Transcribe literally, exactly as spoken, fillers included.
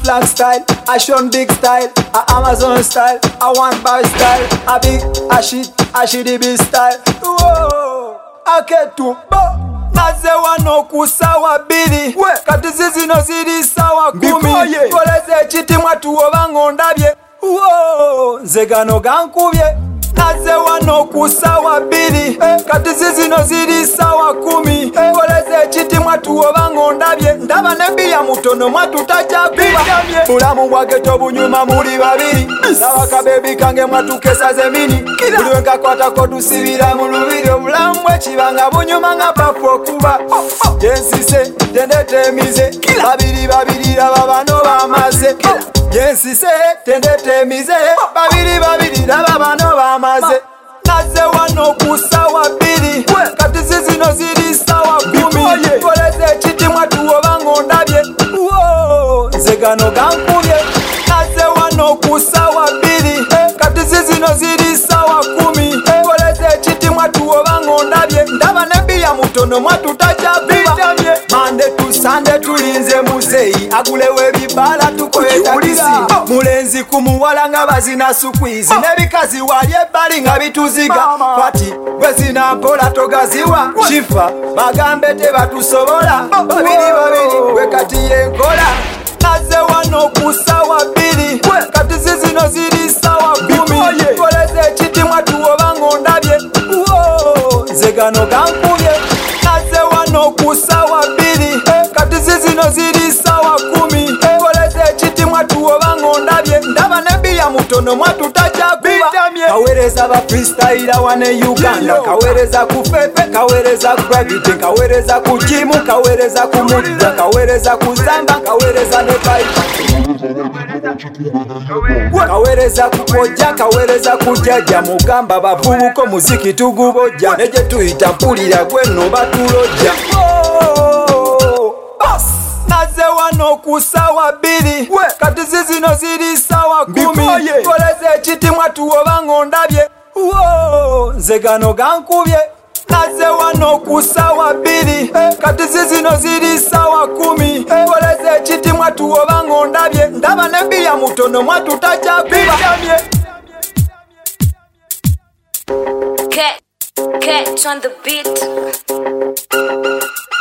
slang style, a Sean Big style, a Amazon style, a one bar style, a big, a shit, a shitty big style. Whoa, aketumbo naze wano kusawa bili kati zizino ziri sawa kumi koleze ekitimwa tuwoba ng'ondabye nze gano gankubye naze wano kusawa bili kati zizino ziri sawa kumi koleze ekitimwa tuwoba ng'ondabye ndaba nebiya mutono mwatutajakuba bulamu bwageto bunyuma muli babiri naba kabebi kange mwatukesa zemini buli wenkakwatako tusibira mu lubiri obulamu bwekibanga bunyuma nga bafu okuba yensise tendetemize babiri babiri laba bano bamaze yensise tendetemize babiri babiri laba bano bamaze naze wano kusawa biri kati zizino ziri sawa kumi koleze ekitimwa tuwoba ng'ondabye nze gano gankubye naze wano kusawa biri kati zizino ziri sawa kumi koleze ekitimwa tuwoba ng'ondabye ndaba nebiya mutono mwatutajakuba mande tusande tulinze muzeyi agulewo ebibala tukoletakisi mulenzi kumuwala nga bazina sukwizi nebikazi wali ebbali nga bituziga fati bwezina mpola togaziwa kifa bagambe tebatusobola babiri babiri bwe kati yenkola naze wano kusawa biri kati zizino ziri sawa kumi koleze ekitimwa tuwoba ng'ondabye nze gano gankubye naze wano kusawa biri kati zizino ziri sawa kumi koleze ekitimwa tuwoba ng'ondabye ndaba nebiya mutono mwatutajakuba kawereza ba freestyle wane Uganda kawereza ku fefe kawereza ku gravity kawereza ku jimu kawereza ku mudda kawereza ku zamba kawereza ne pipe kawereza ku koja kawereza ku jaja mugamba bavubuko muziki tuguboja neje tuyita mpulira gwenno batuloja naze wano kusawa biri kati zizino ziri sawa kumi koleze ekitimwa tuwoba ng'ondabye nze gano gankubye naze wano kusawa biri kati zizino ziri sawa kumi koleze ekitimwa tuwoba ng'ondabye ndaba nebiya mutono mwatutajakuba Catch on the beat.